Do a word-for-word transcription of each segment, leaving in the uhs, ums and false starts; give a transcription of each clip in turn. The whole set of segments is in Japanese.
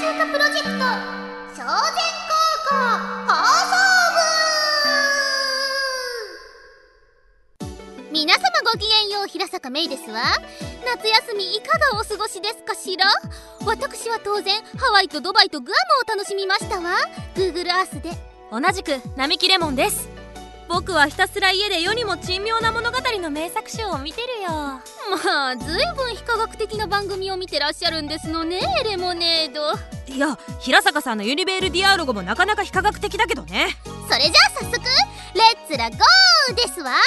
化プロジェクト超全高校放送部。皆様ごきげんよう、平坂芽衣ですわ。夏休みいかがお過ごしですかしら。私は当然ハワイとドバイとグアムを楽しみましたわ。 Google Earth で。 同じく並木レモンです。僕はひたすら家で世にも珍妙な物語の名作集を見てるよ。 まあずいぶん非科学的な番組を見てらっしゃるんですのね、レモネード。 いや、平坂さんのユニベールディアロゴもなかなか非科学的だけどね。 それじゃあ早速レッツラゴーですわ。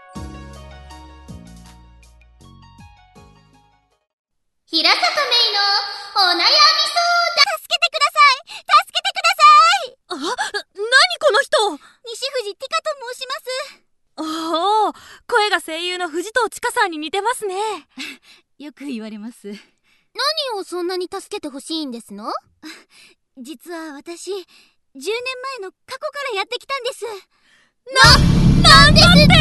平坂芽衣のお悩み相談。助けてください、助けてください。 あ、何この人。 西藤ティカと申します。 おお、声が声優の藤藤千佳さんに似てますね。 よく言われます。 何をそんなに助けてほしいんですの？ 実は私、じゅうねんまえの過去からやってきたんです。 な、なんですって ？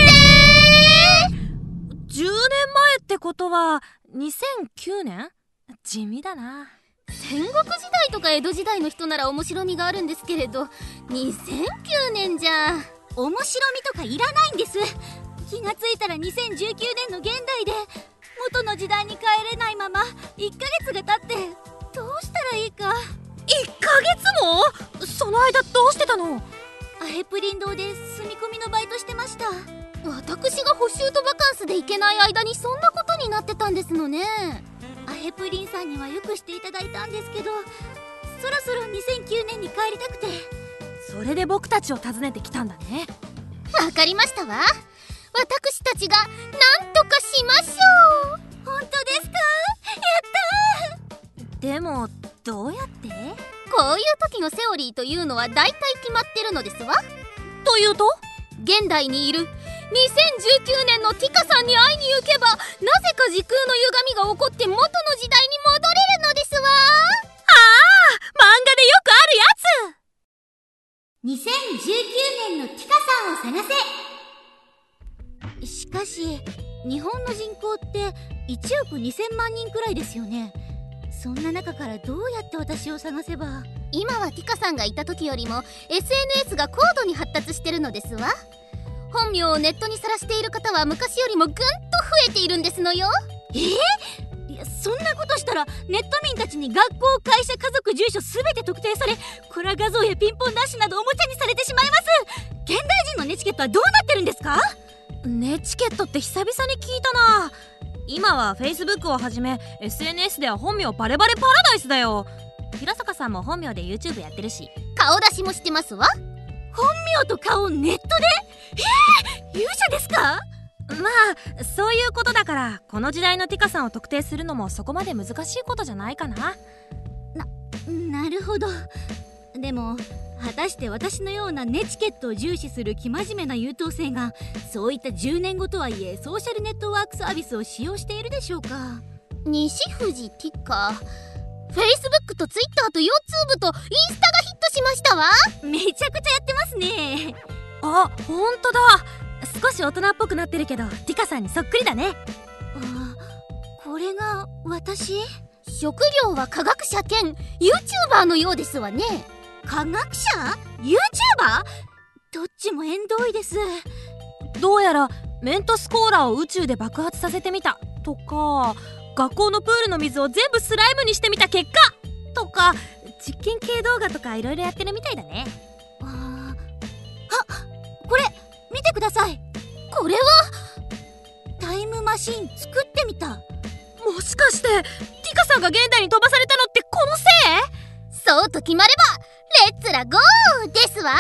じゅうねんまえってことはにせんきゅうねん？地味だな。 戦国時代とか江戸時代の人なら面白みがあるんですけれど、にせんきゅうねんじゃ面白みとかいらないんです。気がついたらにせんじゅうきゅうねんの現代で元の時代に帰れないままいっかげつが経って、どうしたらいいか。 いっかげつも？その間どうしてたの？ アヘプリン堂で住み込みのバイトしてました。 私が補習とバカンスで行けない間にそんなことになってたんですのね。 アヘプリンさんにはよくしていただいたんですけど、そろそろにせんきゅうねんに帰りたくて。 それで僕たちを訪ねてきたんだね。 わかりましたわ。私たちがなんとかしましょう。 本当ですか？やったー。でもどうやって？ こういう時のセオリーというのは大体決まってるのですわ。 というと？ 現代にいるにせんじゅうきゅうねんのティカさんに会いに行けば、なぜか時空の歪みが起こって元の時代に戻れるのですわ。ああ、漫画でよくあるやつ。 にせんじゅうきゅうねんのティカさんを探せ。しかし日本の人口っていちおくにせんまんにんくらいですよね。そんな中からどうやって私を探せば。 今はティカさんがいた時よりも エスエヌエス が高度に発達してるのですわ。本名をネットにさらしている方は昔よりもぐんと増えているんですのよ。 えー、いや、そんなことしたらネット民たちに学校、会社、家族、住所すべて特定され、コラ画像やピンポンダッシュなどおもちゃにされてしまいます。現代人のネチケットはどうなってるんですか？ ネチケットって久々に聞いたな。今は Facebook をはじめ エスエヌエス では本名バレバレパラダイスだよ。平坂さんも本名で YouTube やってるし、 顔出しもしてますわ。 本名と顔をネットで？えー、勇者ですか？ まあそういうことだから、この時代のティカさんを特定するのもそこまで難しいことじゃないかな。 な、なるほど。でも果たして私のようなネチケットを重視する生真面目な優等生が、そういったじゅうねんごとはいえソーシャルネットワークサービスを使用しているでしょうか？ 西藤ティカ、Facebook と Twitter と YouTube とインスタがヒットしましたわ。 めちゃくちゃやってますね。 あ、ほんとだ。少し大人っぽくなってるけどティカさんにそっくりだね。 あ、これが私？ 職業は科学者兼 YouTuber のようですわね。 科学者？ YouTuber？ どっちも縁遠いです。 どうやらメントスコーラを宇宙で爆発させてみたとか、学校のプールの水を全部スライムにしてみた結果とか、実験系動画とかいろいろやってるみたいだね。 ああ、これ見てください。 これはタイムマシン作ってみた。 もしかしてティカさんが現代に飛ばされたのってこのせい？ そうと決まればレッツラゴーですわ。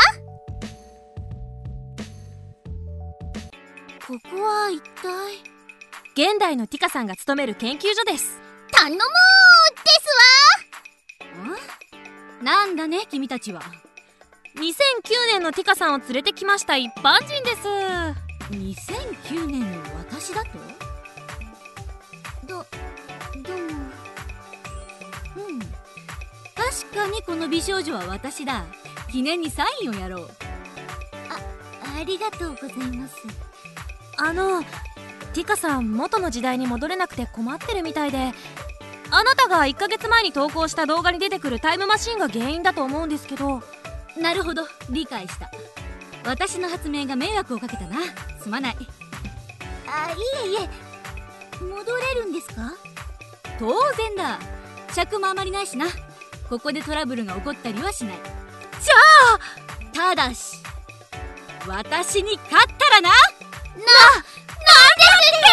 ここは一体？ 現代のティカさんが勤める研究所です。 頼もうですわ。ん？なんだね君たちは。 にせんきゅうねんのティカさんを連れてきました一般人です。 にせんきゅうねんの私だと？ど、どうも。うん、確かにこの美少女は私だ。記念にサインをやろう。あ、ありがとうございます。 あのティカさん元の時代に戻れなくて困ってるみたいで、 あなたがいっかげつまえに投稿した動画に出てくるタイムマシンが原因だと思うんですけど。 なるほど、理解した。私の発明が迷惑をかけたな。すまない。あ、いえいえ。戻れるんですか？当然だ。尺もあまりないしな。ここでトラブルが起こったりはしない。じゃあただし私に勝ったらな。な、なんですって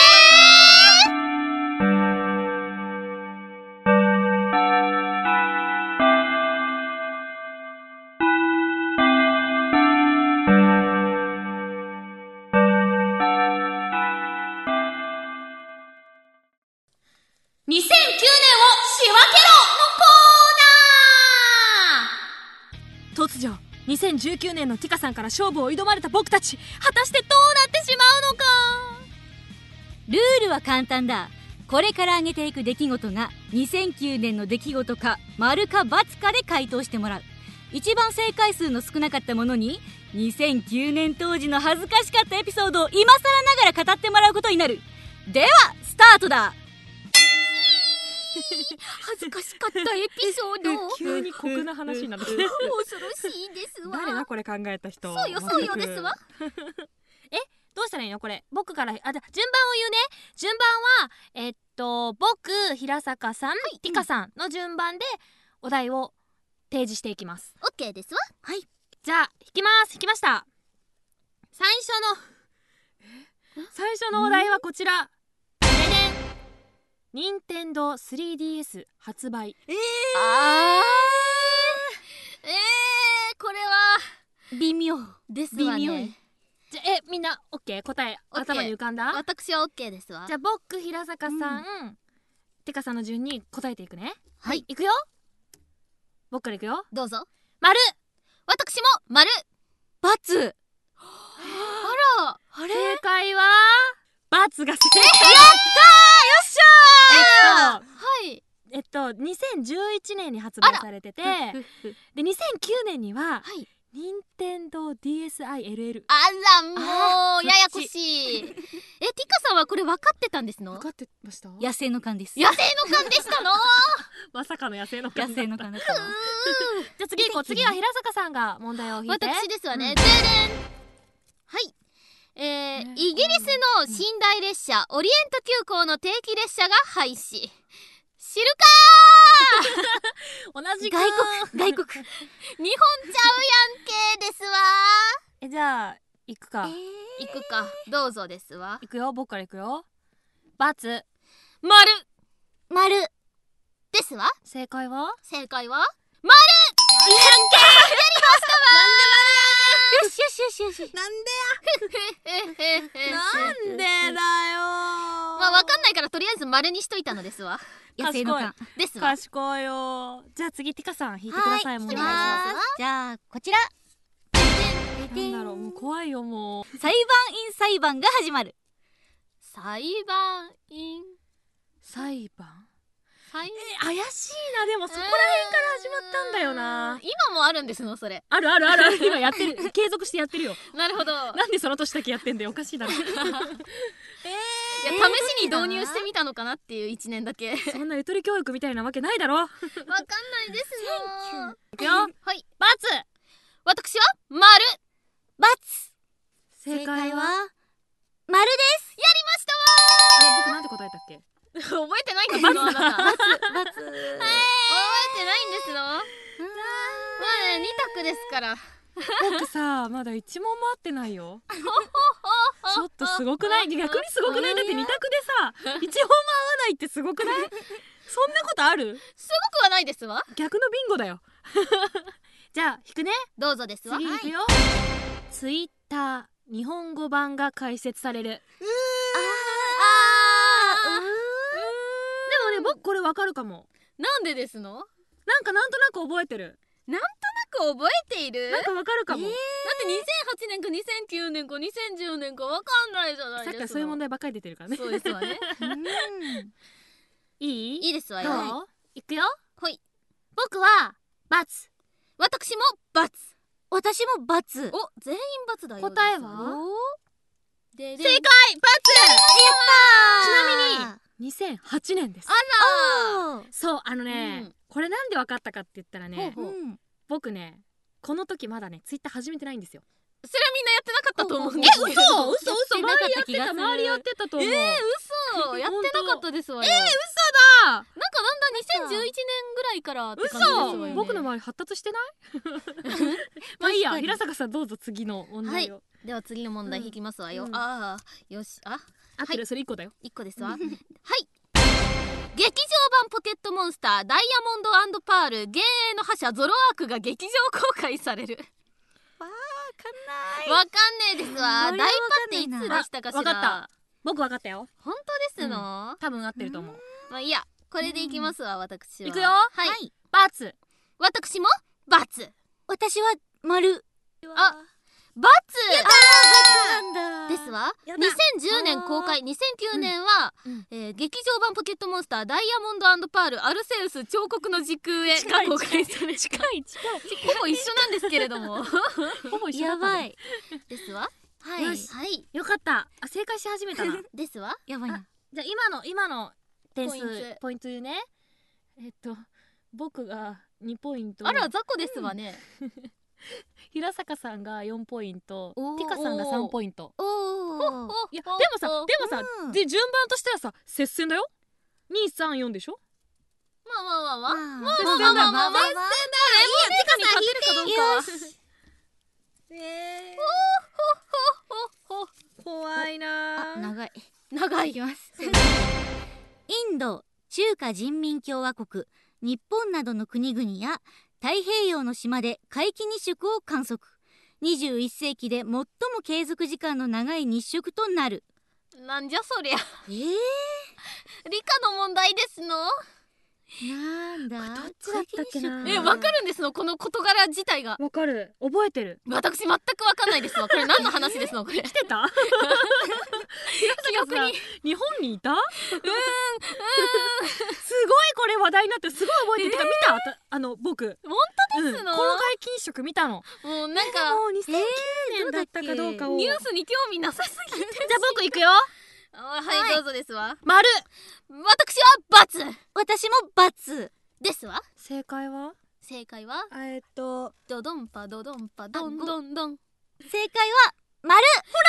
にせんきゅうねんを仕分けろのコーナー。突如にせんじゅうきゅうねんのティカさんから勝負を挑まれた僕たち、果たしてどうなってしまうのか。 ルールは簡単だ。これから挙げていく出来事がにせんきゅうねんの出来事か丸か×かで回答してもらう。一番正解数の少なかったものににせんきゅうねん当時の恥ずかしかったエピソードを今更ながら語ってもらうことになる。ではスタートだ。 恥ずかしかったエピソード急に酷な話になって恐ろしいですわ。 誰だこれ考えた人。 そうよそうよですわえ、どうしたらいいのこれ。僕から、あ、じゃ順番を言うね。順番はえっと僕、平坂さん、はい、ティカさんの順番でお題を提示していきます。 オッケーですわ。 はい、じゃあ引きます。引きました。最初の最初のお題はこちら。任天堂 スリーディーエス 発売。 えー、 あーえー、これは微妙ですわね。 微妙。 じゃえみんな OK？ 答え頭に浮かんだ？ 私は OK ですわ。 じゃあ僕、平坂さん、うん、テカさんの順に答えていくね。 はい、 いくよ。僕からいくよ。 どうぞ。 丸。 私も丸。 ×。 あら、 あれ、 正解は×が正解。やったー、よっしゃー。えっと、はい、えっとにせんじゅういちねんに発売されてて、でにせんきゅうねんには、はい、任天堂 ディーエスアイエルエル。 あら、もうややこしい。え、ティカさんはこれ分かってたんですの？ 分かってました？ 野生の勘です。 野生の勘でしたのまさかの野生の勘。 野生の勘だったわ。 じゃあ次行こう。次は平坂さんが問題を引いて。 私ですわね。 うん、 ででん。はい、えー、イギリスの寝台列車、オリエント急行の定期列車が廃止。知るかー同じく外国外国日本ちゃうやんけですわ。 え、じゃあ行くか、えー、行くか、どうぞですわ。 行くよ、僕から行くよ。×。 丸丸ですわ。 正解は？ 正解は丸。 やんけー、やりましたわー。 よしよしよしよし。 なんでやなんでだよー。 まあわかんないからとりあえず丸にしといたのですわ。 野生の勘ですわ。 賢いよ。じゃあ次ティカさん引いてください。もうお願いします。 じゃあこちら。 なんだろう、もう怖いよ。もう裁判員裁判が始まる。 裁判員裁判裁え怪しいな。でもそこら辺から始まったんだよな。 今もあるんですのそれ。 あるあるあるある。今やってる。継続してやってるよ。 なるほど。 なんでその年だけやってんだよ。おかしいだろ。えー、 いや試しに導入してみたのかなっていういちねんだけ。 そんなゆとり教育みたいなわけないだろ。わかんないですよ。 いくよ。 はい。 バツ。 私は丸。 バツ。 正解は丸です。 やりましたわー。あれ、僕なんて答えたっけ？ 覚えてないんですの？あなた。 バツ。バツ。 覚えてないんですの？まあね、に択ですから。 僕さ、まだいち問も合ってないよ。ちょっとすごくない？逆にすごくない？だってに択でさいち問も合わないってすごくない？そんなことある？ すごくはないですわ。 逆のビンゴだよ。じゃあ引くね。 どうぞですわ。 次いくよ。ツイッター日本語版が開設される。うーあーあーでもね、僕これわかるかも。 なんでですの？ なんかなんとなく覚えてる。 なんとなく覚えている？ なんかわかるかも、 えー、だってにせんはちねんかにせんきゅうねんかにせんじゅうねんかわかんないじゃないですか。 さっきからそういう問題ばっかり出てるからね。 そうですわね。 いい？ いいですわよ。 どう？いくよ。 ほい。 僕はバツ。 私もバツ。 私もバツ。 お、全員バツだよ。 答えは？ でで正解！バツ！やったー。ちなみににせんはちねんです。 あらそうあのね、 うんこれなんで分かったかって言ったらね、 ほうほう僕ねこの時まだねツイッター始めてないんですよ。 それはみんなやってなかったと思うんえですけど。 嘘嘘嘘やってなかった周りやってた気がする周りやってたと思う。 えー、嘘やってなかったですわよ。 えー、嘘だ。 なんかだんだんにせんじゅういちねんぐらいからって感じですわよね。 嘘僕の周り発達してないまあいいや、 確かに平坂さんどうぞ次の問題を。 では次の問題引きますわよ。 うんああよしあ合ってる、それいっこだよ。 いっこですわ。はい劇場版ポケットモンスターダイヤモンド&パール幻影の覇者ゾロアークが劇場公開される。 わかんないわかんねえですわ。 これはダイパわかんないっていつなでしたかしら。 わかった僕わかったよ。 本当ですの、 多分合ってると思う。 まあいいやこれでいきますわ、私は。 いくよはい、 はいバツ。 私もバツ。 私は丸あバツなんだですわ。 やだにせんじゅうねん公開、にせんきゅうねんは、 うんえー劇場版ポケットモンスターダイヤモンド&パールアルセウス彫刻の時空へが公開される。 近い近ほぼ一緒なんですけれどもいほぼ一緒だったね。 やばいですわ。はいよしはいよかったあ正解し始めたなですわ。 やばいなじゃあ今の今の点数ポイントポイント言うね。えっと僕がにポイント、 あら雑魚ですわね。 平坂さんがよんポイント、 おーティカさんがさんポイント。 おおいやでもさでもさ、 うんで順番としてはさ接戦だよ。にさんよんでしょ。 まあまあまあまあ。 まあ接戦だよ。 まあまあまあテカに勝てるかどうかは。 よしえほほー、怖いなー。 あ長い長い。 いきますインド中華人民共和国日本などの国々や太平洋の島で皆既日食を観測。にじゅういっせいきで最も継続時間の長い日食となる。 なんじゃそりゃ。 えー、 理科の問題ですの。 なんだどっちだったっけなえわかるんですのこの事柄自体が。 わかる覚えてる。 私全くわかんないですわ。これ何の話ですのこれ。 来てた記憶に。 日本にいたすごいこれ話題になってすごい覚えてる、てか見たあたあの僕本当ですのうんこの皆既日食見たの。 もうなんかもうにせんきゅうねんだったかどうかを、 ニュースに興味なさすぎて。 じゃあ僕行くよ。 あはい、 はいどうぞですわ。 丸。 私はバツ私も×。 ですわ。 正解は正解はえっとドドンパドドンパドンドンドン。 正解は丸。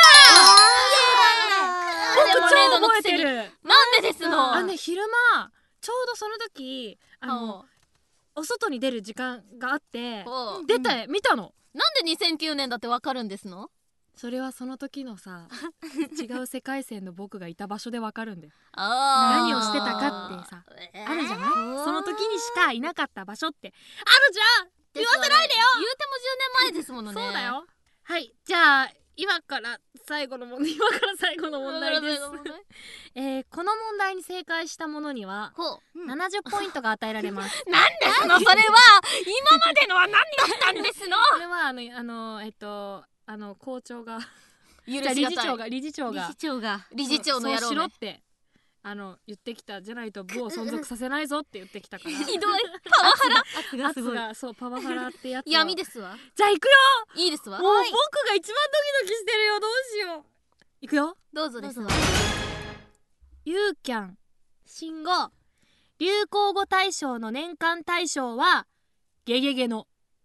僕超レモネードのくせに覚えてる。 なんでですの。 あのね昼間ちょうどその時あのお外に出る時間があってほう出て見たの。 なんでにせんきゅうねんだってわかるんですの。 それはその時のさ違う世界線の僕がいた場所でわかるんだよ。 あー何をしてたかってさえーあるじゃない、 ーその時にしかいなかった場所ってあるじゃん。 言わせないでよ。言うてもじゅうねんまえですものね。 そうだよ。はいじゃあ今から最後の問題今から最後の問題です問題えー、この問題に正解したものにはほう。 うんななじゅっポイントが与えられますなんですのそれは。今までのは何だったんですの。 これはあのあのえっとあの校長が許じゃあ理しがたい事長が理事長理が事長が理事長の野そうし郎ね。 ろってあの言ってきたじゃないと部を存続させないぞって言ってきたからひどい。パワハラ。 圧がすごい。 圧がそうパワハラってやつを闇ですわ。 じゃあ行くよ。 いいですわ。 もう僕が一番ドキドキしてるよ。どうしよう。行くよ。 どうぞですわ。 ユーキャン新語流行語大賞の年間大賞はゲゲゲの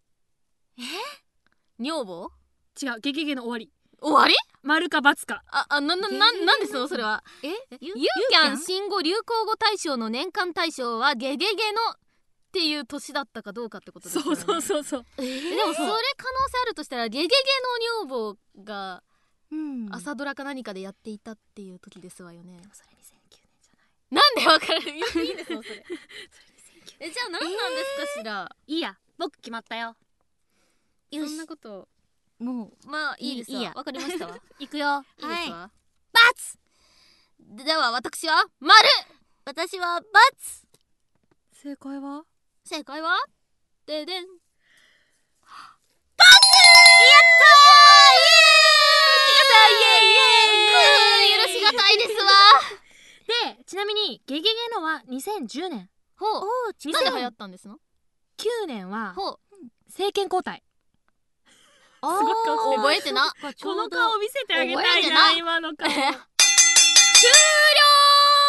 女房違うゲゲゲの終わり終わり。 丸か×か。 あ、あ、な、な、な、なんですのそれは。 えユーキャン新語・流行語大賞の年間大賞はゲゲゲのっていう年だったかどうかってことですよね。 そうそうそうそう。 えーでもそれ可能性あるとしたらゲゲゲの女房がうん朝ドラか何かでやっていたっていう時ですわよね。 それにせんきゅうねんじゃない。 なんでわかる。言っていいんですのそれ。 それにせんきゅうねん。 え、じゃあ何なんですかしら。 いいや僕決まったよ。 そんなこともまあいいですわ。 いいやわかりましたわ。 行くよ。 いいですわ。 ×。 では私は丸。 私は×。 正解は正解はででん。許しがたいですわ。 でちなみにゲゲゲのはにせんじゅうねん。 ほう。 おーなんで流行ったんですの。 きゅうねんはほう。 政権交代。 あすごい顔してる覚えてな。 この顔見せてあげたい覚えてなな今の顔。 終了。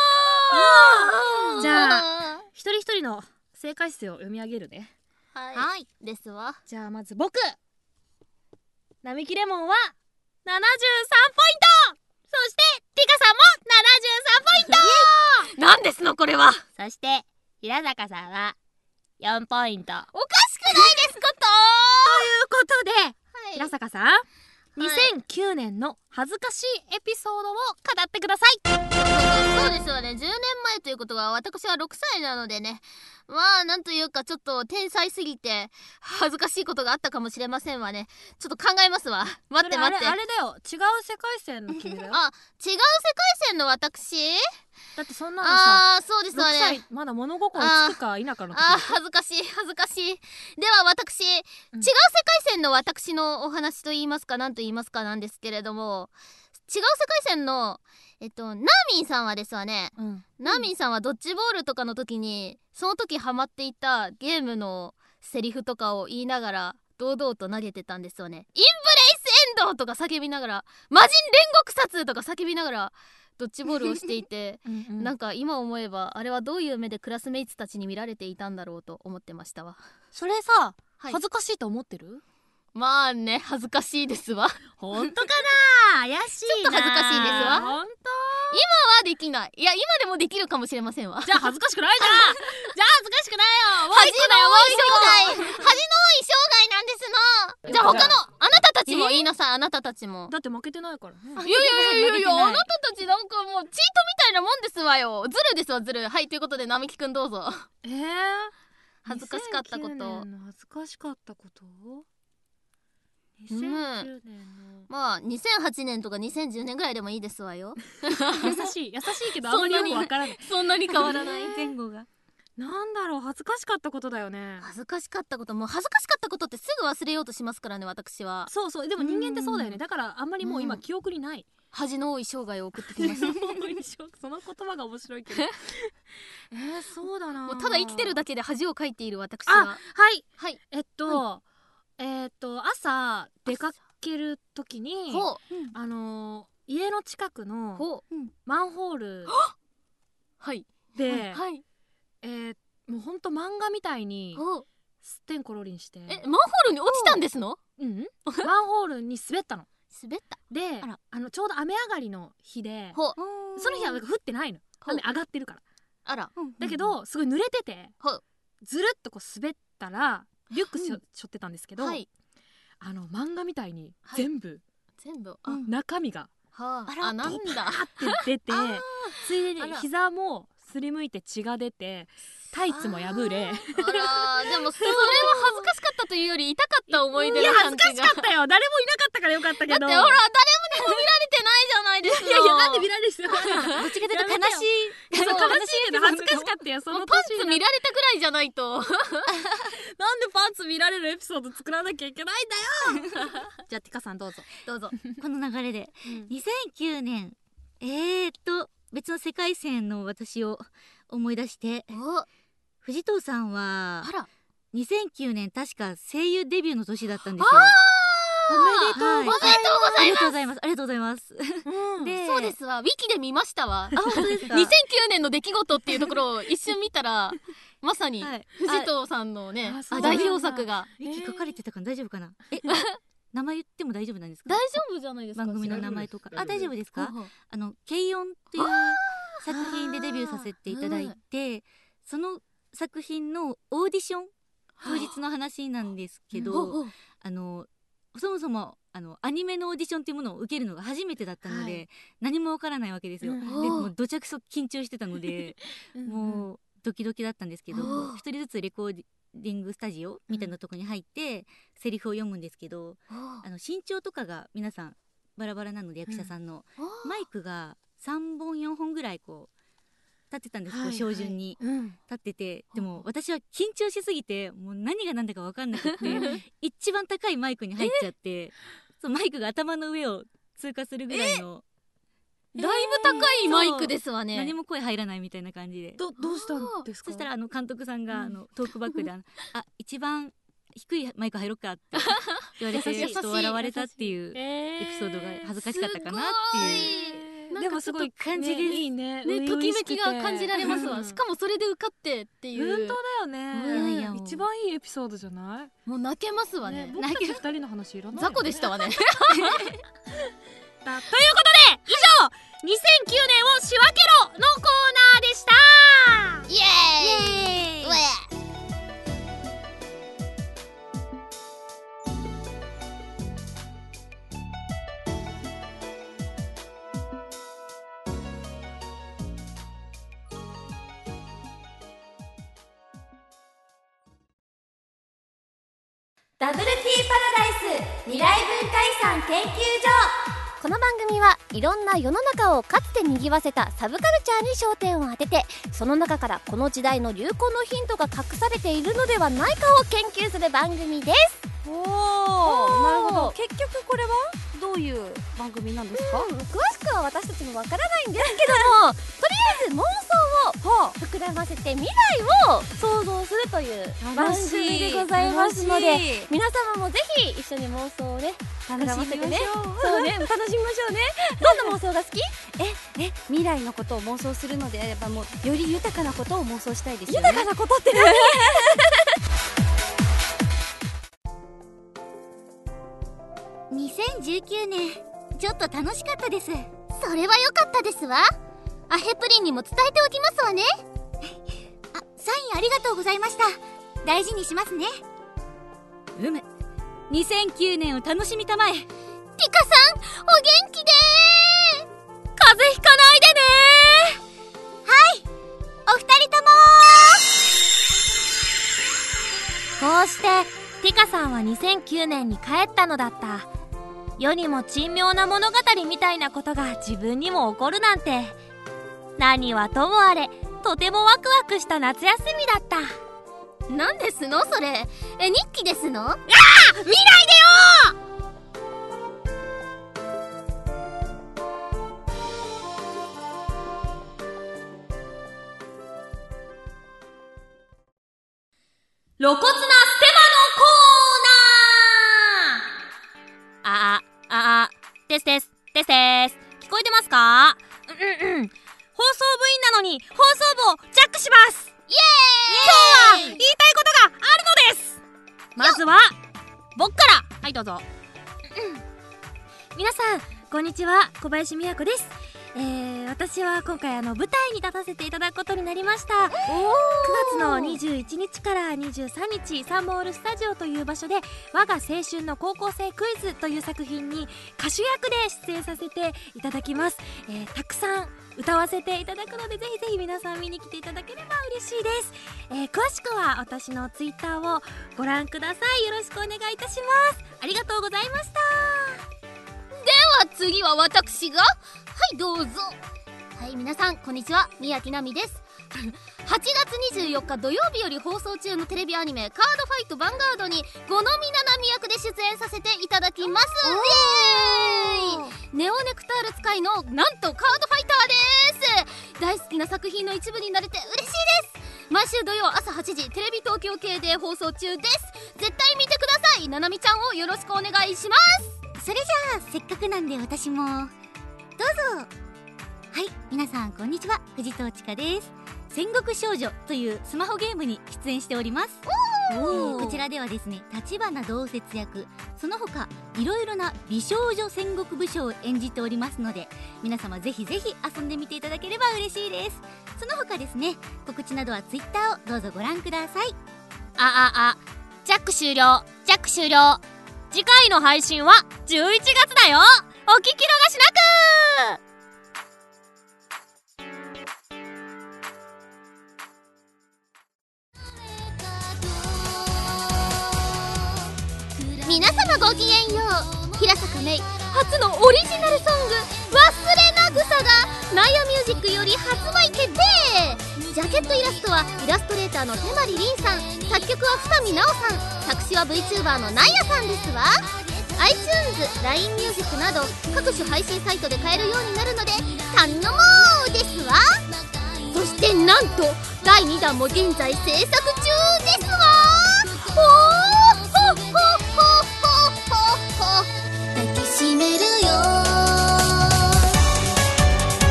じゃあ一人一人の正解数を読み上げるね。 はいはいですわ。 じゃあまず僕、並木レモンはななじゅうさんポイント、そしてティカさんもななじゅうさんポイントなんですのこれは。 そして平坂さんはよんポイント。 おかしくないですことということで、 はい平坂さん、にせんきゅうねんの恥ずかしいエピソードを語ってください。 そうですよね。じゅうねんまえということは私はろくさいなのでね、まあなんというかちょっと天才すぎて恥ずかしいことがあったかもしれませんわね。ちょっと考えますわ。待って待って。 それあれあれだよ、違う世界線の君だよあ、違う世界線の私。 だってそんなのさ、 あーそうですわろくさいね。 まだ物心つくか否かの時あーでしょ。 恥ずかしい恥ずかしい。では私、違う世界線の私のお話と言いますか何と言いますかなんですけれども、違う世界線のえっとナーミンさんはですわね、 うんナーミンさんはドッジボールとかの時にその時ハマっていたゲームのセリフとかを言いながら堂々と投げてたんですよね。インブレイスエンドとか叫びながら、魔人煉獄殺とか叫びながらドッジボールをしていてうんうん、 なんか今思えばあれはどういう目でクラスメイツたちに見られていたんだろうと思ってましたわ。 それさ、 はい恥ずかしいと思ってる？ まあね、恥ずかしいですわ。 本当かな？怪しいな。 ちょっと恥ずかしいですわ本今はできない。いや今でもできるかもしれませんわ。 当？じゃあ恥ずかしくないじゃん。じゃあ恥ずかしくないよ。もう恥の一個だよ、もう一個。 多い生涯恥の多い生涯なんですの。じゃあ他のあなたたちも言いなさい。あなたたちも。 だって負けてないからね。 いやいやいやいやいや、あ負けてないなたたちなんかもうチートみたいなもんですわよ。ズルですわズル。はい、ということで並木くんどうぞ。 えー、 恥ずかしかったことにせんきゅうねんの恥ずかしかったことんにせんきゅうねんのまあにせんはちねんとかにせんじゅうねんぐらいでもいいですわよ。 優しい優しいけどあまりよくわからない。 そんなに変わらない。 前後がなんだろう、恥ずかしかったことだよね。 恥ずかしかったこと、もう恥ずかしかったことってすぐ忘れようとしますからね私は。 そうそう、でも人間ってそうだよね。 うんだからあんまりもう今記憶にない。 恥の多い生涯を送ってきました。 その言葉が面白いけど。えー、そうだな。 もうただ生きてるだけで恥をかいている私あ、 は。 はい。 はい。 えっと、えっと朝出かけるときに、 ほうあのー家の近くのほうマンホールはいで、 はい。 えーもうほんと漫画みたいにほうすってんころりんして、 え、マンホールに落ちたんですの？ うんマンホールに滑ったの。 滑った。 で、 あらあのちょうど雨上がりの日で、 ほうその日はなんか降ってないの。 ほう雨上がってるから。 あら。 だけどすごい濡れてて、 ほうずるっとこう滑ったらリュックしょ,、 うんしょってたんですけど、 はい。 あの漫画みたいにはい全部、 全部。あ、 うん中身がはあ。 あらあ、なんだ。 出てあーついであらに膝もすりむいて血が出てタイツも破れ。 あら、でもそれは恥ずかしかったというより痛かった思い出いやの恥ずかしかったよ。誰もいなかったからよかったけど。 だってほら誰もでも見られてないじゃないですか。 いやいや、なんで見られる必要ないの。 どっちかというと悲しいそう悲しいけど恥ずかしかったよ。そのもうパン年にツ見られたぐらいじゃないと。 なんでパンツ見られるエピソード作らなきゃいけないんだよ。じゃあティカさんどうぞ。 どうぞ。 この流れでうんにせんきゅうねんえーっと別の世界線の私を思い出して、 お、あ藤藤さんはら。 にせんきゅうねん確か声優デビューの年だったんですよ。 おめでとうはいございありがとうございますありがとうございますます。うんでそうですわ。ウィキで見ましたわ。 あ本当ですかにせんきゅうねんの出来事っていうところを一瞬見たらまさにはい藤藤さんのねあそう代表作が。 ウィキ書かれてたかな大丈夫かなえ名前言っても大丈夫なんですか大丈夫じゃないですか。 番組の名前とか大丈夫あ大丈夫ですかほうほうあの「軽音」っていう作品でデビューさせていただいてその作品のオーディション当日の話なんですけど、 ほうほうあのそもそもあのアニメのオーディションっていうものを受けるのが初めてだったので、 はい何もわからないわけですよ。 うんでおーもうどちゃくそ緊張してたのでもうドキドキだったんですけどおー一人ずつレコーディングスタジオみたいなところに入ってセリフを読むんですけど、あの身長とかが皆さんバラバラなので役者さんの、マイクがさんぼんよんほんぐらいこう立ってたんです、こう照準にうん立ってて、でも私は緊張しすぎてもう何が何だか分かんなくって一番高いマイクに入っちゃってそうマイクが頭の上を通過するぐらいの、 だいぶ高いマイクですわね。 何も声入らないみたいな感じで、 どどうしたんですか。 そしたらあの監督さんがうんあのトークバックであのあ一番低いマイク入ろっかって言われて優しいちょっと笑われたっていうエエピソードが恥ずかしかったかなっていう。 すごいででもすごい感じです、ね、いいねね、ときめきが感じられますわ、うん、しかもそれで受かってっていう。 本当だよね、うん、いやいや一番いいエピソードじゃない？ もう泣けますわね。 ね、僕たちふたりの話いらない、ね、 雑魚でしたわね。 ということで以上にせんきゅうねんを仕分けろのコーナーでした。 イエーイ、イエーイ、うえダブルティーパラダイス未来文化遺産研究所。 この番組はいろんな世の中をかつてにぎわせたサブカルチャーに焦点を当てて、その中からこの時代の流行のヒントが隠されているのではないかを研究する番組です。 おー、なるほど。結局これはどういう番組なんですか？ うん、詳しくは私たちもわからないんですけどもとりあえず妄想を膨らませて未来を想像するという番組でございますので、皆様もぜひ一緒に妄想をね膨らませてね、そうね、楽しみましょうね。どんな妄想が好き？ え、え、未来のことを妄想するのであれば、もうより豊かなことを妄想したいですよね。 豊かなことって何？ にせんじゅうきゅうねんちょっと楽しかったです。 それは良かったですわ。アヘプリンにも伝えておきますわね。 あ、サインありがとうございました。大事にしますね。 うむ、にせんきゅうねんを楽しみたまえ。 ティカさん、お元気でー。 風邪ひかないでねー。はい、お二人ともー。こうしてティカさんはにせんきゅうねんに帰ったのだった。世にも珍妙な物語みたいなことが自分にも起こるなんて、何はともあれとてもワクワクした夏休みだった。 何ですのそれ？え、日記ですの？ああ、 未来でよ露骨なステマのコーナー。ああ、ああ、ですです、ですです。聞こえてますか？うんうんうん。放送部員なのに放送部をジャックします。イエーイ！今日は言いたいことがあるのです。まずは僕から。はい、どうぞ。皆さんこんにちは、小林美也子です。えー、私は今回あの舞台に立たせていただくことになりました。くがつのにじゅういちにちからにじゅうさんにち、サンモールスタジオという場所で我が青春の高校生クイズという作品に歌手役で出演させていただきます。えー、たくさん歌わせていただくので、ぜひぜひ皆さん見に来ていただければ嬉しいです。えー、詳しくは私のツイッターをご覧ください。よろしくお願いいたします。ありがとうございました。 では次は私が。はいどうぞ。はい、皆さんこんにちは、宮城奈美です。はちがつにじゅうよっか土曜日より放送中のテレビアニメカードファイトヴァンガードに五ノミナナミ役で出演させていただきます。イエーイ。ネオネクタール使いのなんとカードファイターです。大好きな作品の一部になれて嬉しいです。毎週土曜朝はちじテレビ東京系で放送中です。絶対見てください。ななみちゃんをよろしくお願いします。 それじゃあせっかくなんで私もどうぞ。はい、皆さんこんにちは、藤藤千佳です。戦国少女というスマホゲームに出演しております。こちらではですね、立花同節役、その他いろいろな美少女戦国武将を演じておりますので、皆様ぜひぜひ遊んでみていただければ嬉しいです。その他ですね、告知などはツイッターをどうぞご覧ください。 あああ、ジャック終了、ジャック終了。次回の配信はじゅういちがつだよ。お聞き逃しなく。 皆様ごきげんよう。平坂芽衣初のオリジナルソング「忘れなぐさ」がナイアミュージックより発売決定。ジャケットイラストはイラストレーターの手まりりんさん、作曲は二見直さん、作詞は VTuber のナイアさんですわ。 iTunes、ライン ミュージックなど各種配信サイトで買えるようになるので頼もうですわ。そしてなんとだいにだんも現在制作中ですわ。おーほっほっほっほっほっほ抱きしめるよ。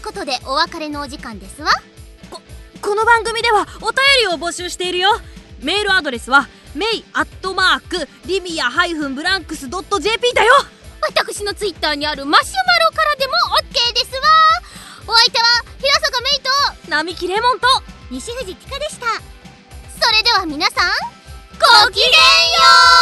いうことでお別れのお時間ですわ。 この番組ではお便りを募集しているよ。メールアドレスはメイアットマークリミアハイフンブランクスドット ジェーピー だよ。 私のツイッターにあるマシュマロからでも OK ですわ。お相手は平坂メイと並木レモンと西藤ティカでした。 それでは皆さんごきげんよう。